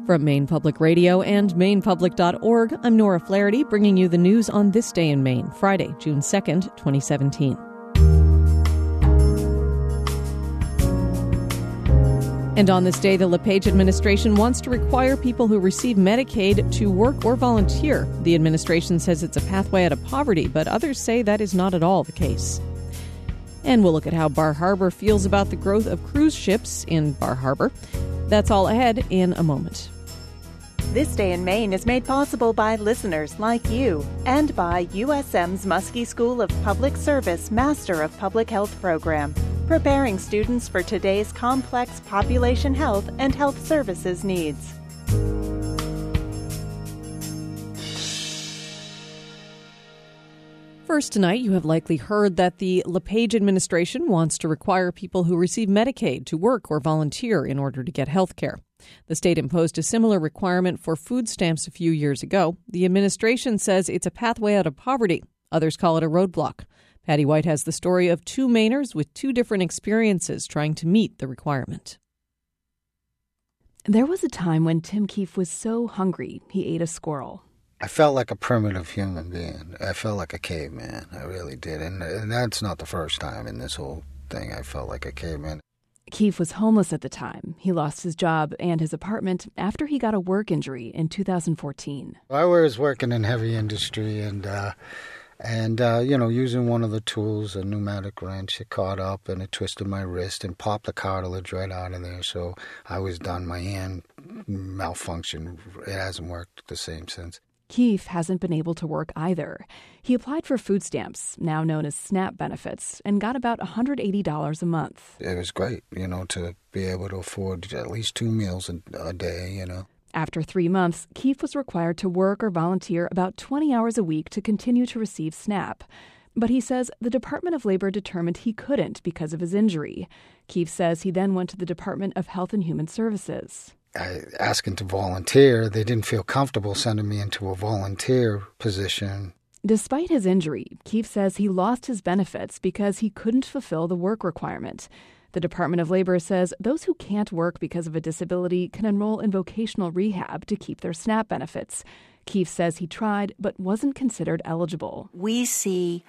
From Maine Public Radio and mainepublic.org, I'm Nora Flaherty, bringing you the news on this day in Maine, Friday, June 2nd, 2017. And on this day, the LePage administration wants to require people who receive Medicaid to work or volunteer. The administration says it's a pathway out of poverty, but others say that is not at all the case. And we'll look at how Bar Harbor feels about the growth of cruise ships in Bar Harbor. That's all ahead in a moment. This Day in Maine is made possible by listeners like you and by USM's Muskie School of Public Service Master of Public Health program, preparing students for today's complex population health and health services needs. First tonight, you have likely heard that the LePage administration wants to require people who receive Medicaid to work or volunteer in order to get health care. The state imposed a similar requirement for food stamps a few years ago. The administration says it's a pathway out of poverty. Others call it a roadblock. Patty White has the story of two Mainers with two different experiences trying to meet the requirement. There was a time when Tim Keefe was so hungry he ate a squirrel. I felt like a primitive human being. I felt like a caveman. I really did. And that's not the first time in this whole thing I felt like a caveman. Keefe was homeless at the time. He lost his job and his apartment after he got a work injury in 2014. I was working in heavy industry and using one of the tools, a pneumatic wrench, it caught up and it twisted my wrist and popped the cartilage right out of there. So I was done. My hand malfunctioned. It hasn't worked the same since. Keefe hasn't been able to work either. He applied for food stamps, now known as SNAP benefits, and got about $180 a month. It was great, to be able to afford at least 2 meals a day, After 3 months, Keefe was required to work or volunteer about 20 hours a week to continue to receive SNAP. But he says the Department of Labor determined he couldn't because of his injury. Keefe says he then went to the Department of Health and Human Services. I asking to volunteer. They didn't feel comfortable sending me into a volunteer position. Despite his injury, Keefe says he lost his benefits because he couldn't fulfill the work requirement. The Department of Labor says those who can't work because of a disability can enroll in vocational rehab to keep their SNAP benefits. Keefe says he tried but wasn't considered eligible. We see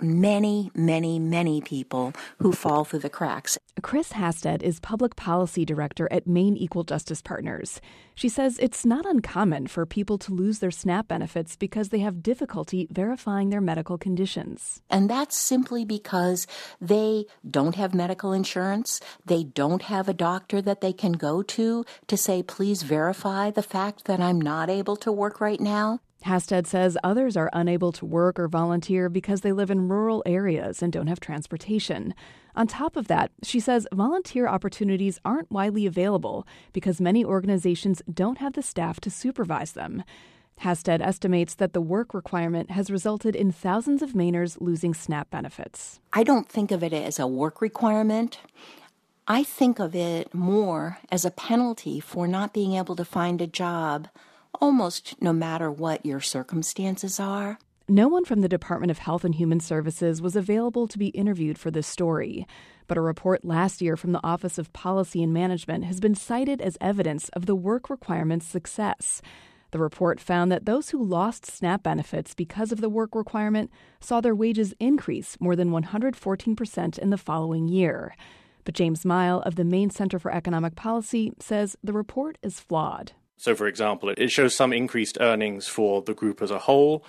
many people who fall through the cracks. Chris Hasted is Public Policy Director at Maine Equal Justice Partners. She says it's not uncommon for people to lose their SNAP benefits because they have difficulty verifying their medical conditions. And that's simply because they don't have medical insurance. They don't have a doctor that they can go to say, please verify the fact that I'm not able to work right now. Hasted says others are unable to work or volunteer because they live in rural areas and don't have transportation. On top of that, she says volunteer opportunities aren't widely available because many organizations don't have the staff to supervise them. Hasted estimates that the work requirement has resulted in thousands of Mainers losing SNAP benefits. I don't think of it as a work requirement. I think of it more as a penalty for not being able to find a job, almost no matter what your circumstances are. No one from the Department of Health and Human Services was available to be interviewed for this story, but a report last year from the Office of Policy and Management has been cited as evidence of the work requirement's success. The report found that those who lost SNAP benefits because of the work requirement saw their wages increase more than 114% in the following year. But James Mile of the Maine Center for Economic Policy says the report is flawed. So, for example, it shows some increased earnings for the group as a whole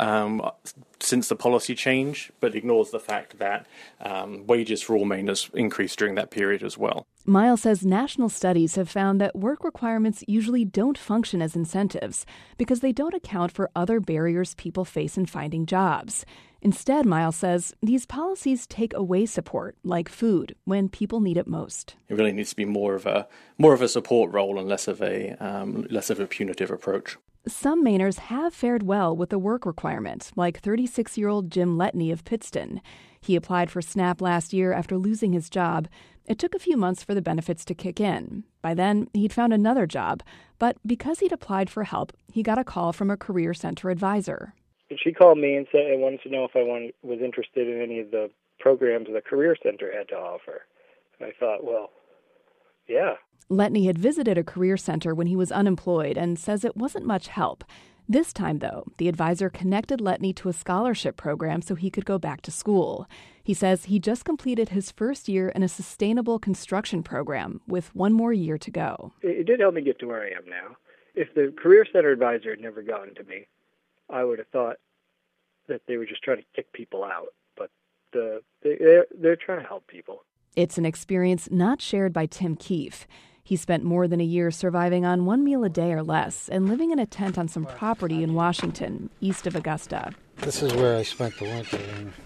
since the policy change, but ignores the fact that wages for all Mainers increased during that period as well. Miles says national studies have found that work requirements usually don't function as incentives because they don't account for other barriers people face in finding jobs. Instead, Miles says these policies take away support, like food, when people need it most. It really needs to be more of a support role and less of a punitive approach. Some Mainers have fared well with the work requirement, like 36-year-old Jim Letney of Pittston. He applied for SNAP last year after losing his job. It took a few months for the benefits to kick in. By then, he'd found another job, but because he'd applied for help, he got a call from a career center advisor. She called me and said I wanted to know if I was interested in any of the programs the Career Center had to offer. And I thought, well, Yeah. Letney had visited a career center when he was unemployed and says it wasn't much help. This time, though, the advisor connected Letney to a scholarship program so he could go back to school. He says he just completed his first year in a sustainable construction program with one more year to go. It did help me get to where I am now. If the career center advisor had never gotten to me, I would have thought that they were just trying to kick people out. But they're trying to help people. It's an experience not shared by Tim Keefe. He spent more than a year surviving on one meal a day or less and living in a tent on some property in Washington, east of Augusta. This is where I spent the winter,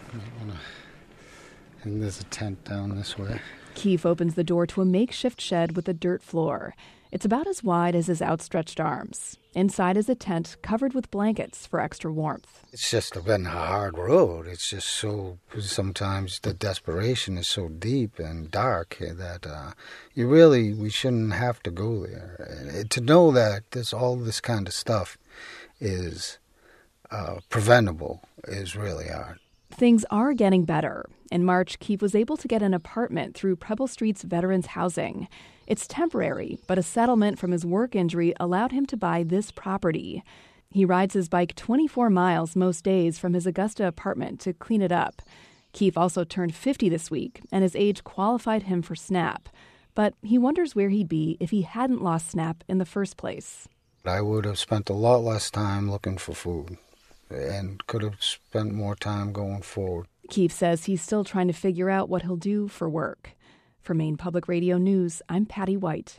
and there's a tent down this way. Keefe opens the door to a makeshift shed with a dirt floor. It's about as wide as his outstretched arms. Inside is a tent covered with blankets for extra warmth. It's just been a hard road. It's just so, sometimes the desperation is so deep and dark that we shouldn't have to go there. To know that all this kind of stuff is preventable is really hard. Things are getting better. In March, Keefe was able to get an apartment through Preble Street's Veterans Housing. It's temporary, but a settlement from his work injury allowed him to buy this property. He rides his bike 24 miles most days from his Augusta apartment to clean it up. Keefe also turned 50 this week, and his age qualified him for SNAP. But he wonders where he'd be if he hadn't lost SNAP in the first place. I would have spent a lot less time looking for food and could have spent more time going forward. Keefe says he's still trying to figure out what he'll do for work. For Maine Public Radio News, I'm Patty White.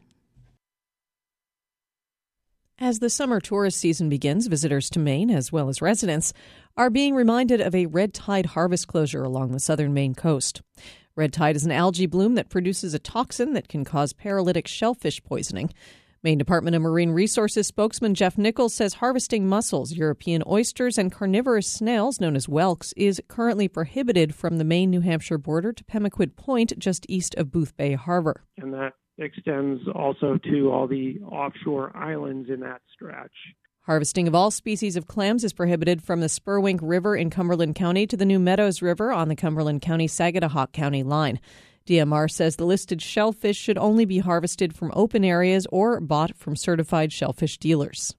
As the summer tourist season begins, visitors to Maine, as well as residents, are being reminded of a red tide harvest closure along the southern Maine coast. Red tide is an algae bloom that produces a toxin that can cause paralytic shellfish poisoning. Maine Department of Marine Resources spokesman Jeff Nichols says harvesting mussels, European oysters, and carnivorous snails known as whelks is currently prohibited from the Maine-New Hampshire border to Pemaquid Point, just east of Booth Bay Harbor. And that extends also to all the offshore islands in that stretch. Harvesting of all species of clams is prohibited from the Spurwink River in Cumberland County to the New Meadows River on the Cumberland County-Sagadahoc County line. DMR says the listed shellfish should only be harvested from open areas or bought from certified shellfish dealers.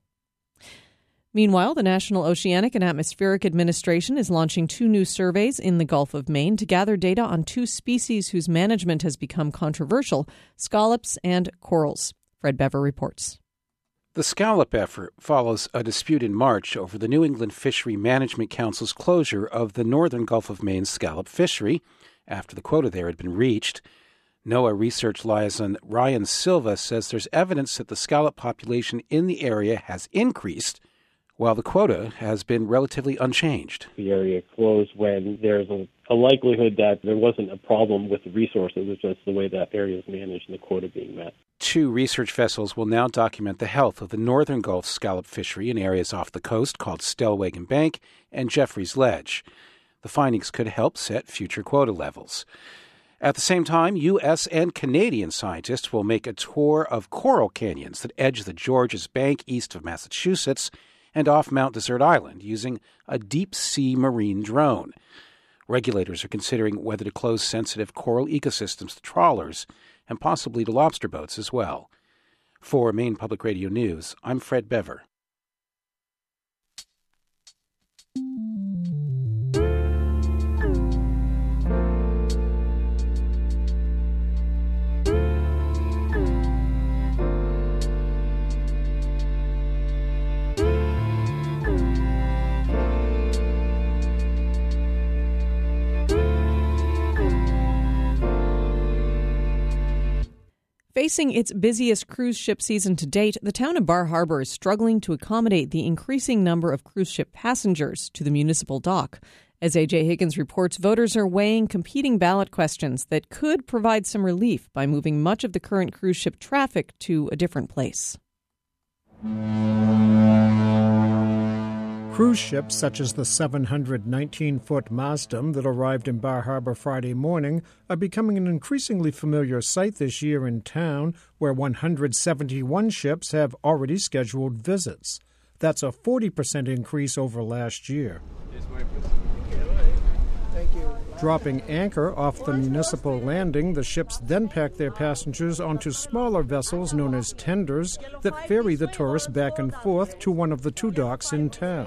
Meanwhile, the National Oceanic and Atmospheric Administration is launching 2 new surveys in the Gulf of Maine to gather data on 2 species whose management has become controversial, scallops and corals. Fred Bever reports. The scallop effort follows a dispute in March over the New England Fishery Management Council's closure of the northern Gulf of Maine scallop fishery after the quota there had been reached. NOAA research liaison Ryan Silva says there's evidence that the scallop population in the area has increased, while the quota has been relatively unchanged. The area closed when there's a likelihood that there wasn't a problem with the resources. It's just the way that area is managed and the quota being met. 2 research vessels will now document the health of the northern Gulf scallop fishery in areas off the coast called Stellwagen Bank and Jeffrey's Ledge. The findings could help set future quota levels. At the same time, U.S. and Canadian scientists will make a tour of coral canyons that edge the Georges Bank east of Massachusetts and off Mount Desert Island using a deep-sea marine drone. Regulators are considering whether to close sensitive coral ecosystems to trawlers and possibly to lobster boats as well. For Maine Public Radio News, I'm Fred Bever. Facing its busiest cruise ship season to date, the town of Bar Harbor is struggling to accommodate the increasing number of cruise ship passengers to the municipal dock. As A.J. Higgins reports, voters are weighing competing ballot questions that could provide some relief by moving much of the current cruise ship traffic to a different place. Cruise ships such as the 719-foot Maasdam that arrived in Bar Harbor Friday morning are becoming an increasingly familiar sight this year in town, where 171 ships have already scheduled visits. That's a 40% increase over last year. Thank you. Dropping anchor off the municipal landing, the ships then pack their passengers onto smaller vessels known as tenders that ferry the tourists back and forth to one of the two docks in town.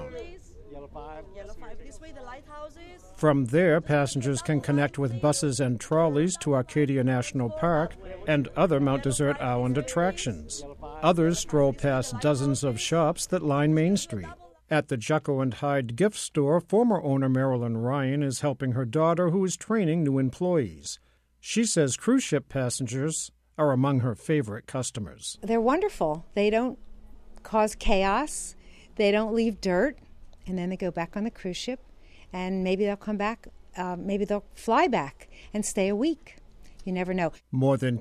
From there, passengers can connect with buses and trolleys to Arcadia National Park and other Mount Desert Island attractions. Others stroll past dozens of shops that line Main Street. At the Jekyll and Hyde gift store, former owner Marilyn Ryan is helping her daughter, who is training new employees. She says cruise ship passengers are among her favorite customers. They're wonderful. They don't cause chaos. They don't leave dirt. And then they go back on the cruise ship, and maybe they'll come back, maybe they'll fly back and stay a week. You never know. More than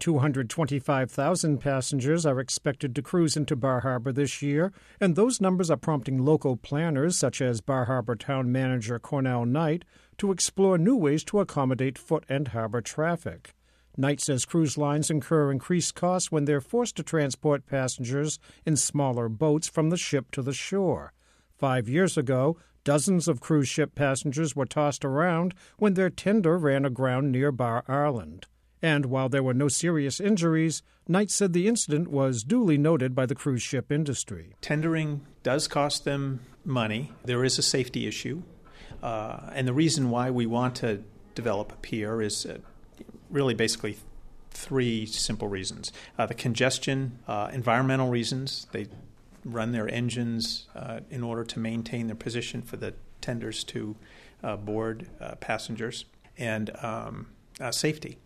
225,000 passengers are expected to cruise into Bar Harbor this year, and those numbers are prompting local planners, such as Bar Harbor Town Manager Cornell Knight, to explore new ways to accommodate foot and harbor traffic. Knight says cruise lines incur increased costs when they're forced to transport passengers in smaller boats from the ship to the shore. 5 years ago, dozens of cruise ship passengers were tossed around when their tender ran aground near Bar Island. And while there were no serious injuries, Knight said the incident was duly noted by the cruise ship industry. Tendering does cost them money. There is a safety issue. And the reason why we want to develop a pier is really basically three simple reasons. The congestion, environmental reasons. They run their engines in order to maintain their position for the tenders to board passengers, and safety.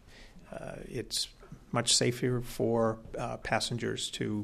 It's much safer for passengers to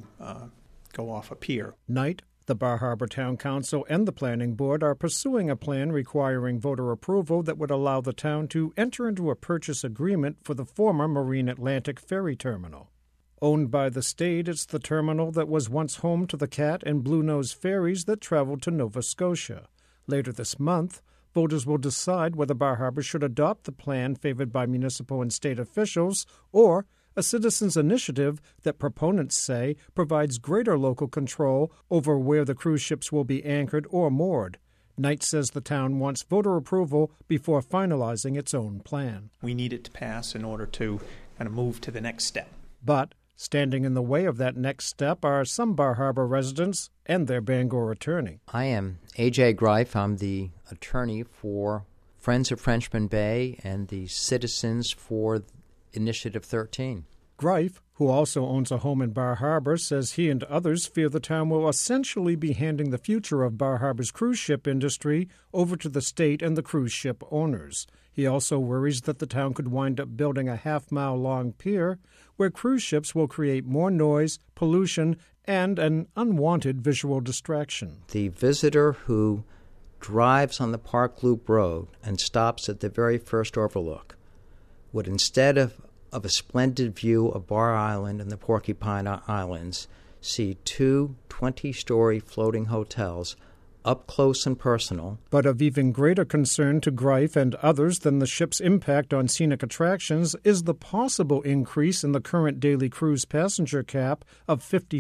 go off a pier. Knight, the Bar Harbor Town Council, and the Planning Board are pursuing a plan requiring voter approval that would allow the town to enter into a purchase agreement for the former Marine Atlantic Ferry Terminal. Owned by the state, it's the terminal that was once home to the Cat and Blue Nose ferries that traveled to Nova Scotia. Later this month, voters will decide whether Bar Harbor should adopt the plan favored by municipal and state officials or a citizens' initiative that proponents say provides greater local control over where the cruise ships will be anchored or moored. Knight says the town wants voter approval before finalizing its own plan. We need it to pass in order to kind of move to the next step. But standing in the way of that next step are some Bar Harbor residents and their Bangor attorney. I am A.J. Greif. I'm the attorney for Friends of Frenchman Bay and the Citizens for Initiative 13. Greif, who also owns a home in Bar Harbor, says he and others fear the town will essentially be handing the future of Bar Harbor's cruise ship industry over to the state and the cruise ship owners. He also worries that the town could wind up building a half-mile-long pier where cruise ships will create more noise, pollution, and an unwanted visual distraction. The visitor who drives on the Park Loop Road and stops at the very first overlook would, instead of a splendid view of Bar Island and the Porcupine Islands, see two 20-story floating hotels up close and personal. But of even greater concern to Greif and others than the ship's impact on scenic attractions is the possible increase in the current daily cruise passenger cap of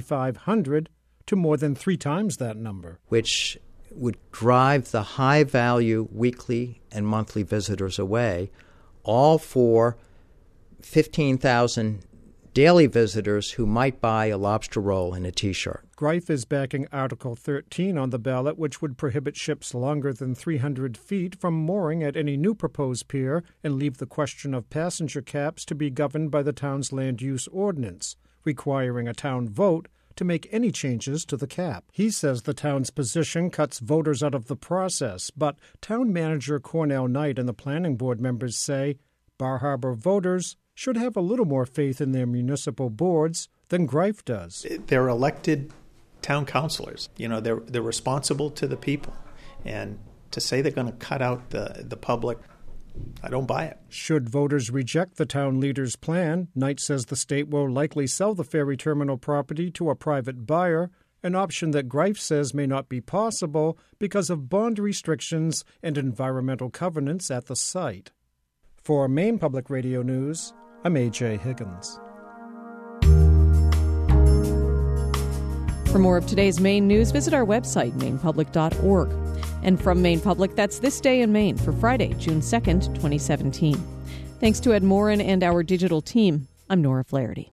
5,500 to more than 3 times that number, which would drive the high-value weekly and monthly visitors away, all for 15,000 daily visitors who might buy a lobster roll and a T-shirt. Greif is backing Article 13 on the ballot, which would prohibit ships longer than 300 feet from mooring at any new proposed pier and leave the question of passenger caps to be governed by the town's land use ordinance, requiring a town vote to make any changes to the cap. He says the town's position cuts voters out of the process, but town manager Cornell Knight and the planning board members say Bar Harbor voters should have a little more faith in their municipal boards than Greif does. They're elected town councilors. You know, they're responsible to the people. And to say they're going to cut out the public, I don't buy it. Should voters reject the town leader's plan, Knight says the state will likely sell the ferry terminal property to a private buyer, an option that Greif says may not be possible because of bond restrictions and environmental covenants at the site. For Maine Public Radio News, I'm A.J. Higgins. For more of today's Maine news, visit our website, mainepublic.org. And from Maine Public, that's This Day in Maine for Friday, June 2nd, 2017. Thanks to Ed Morin and our digital team. I'm Nora Flaherty.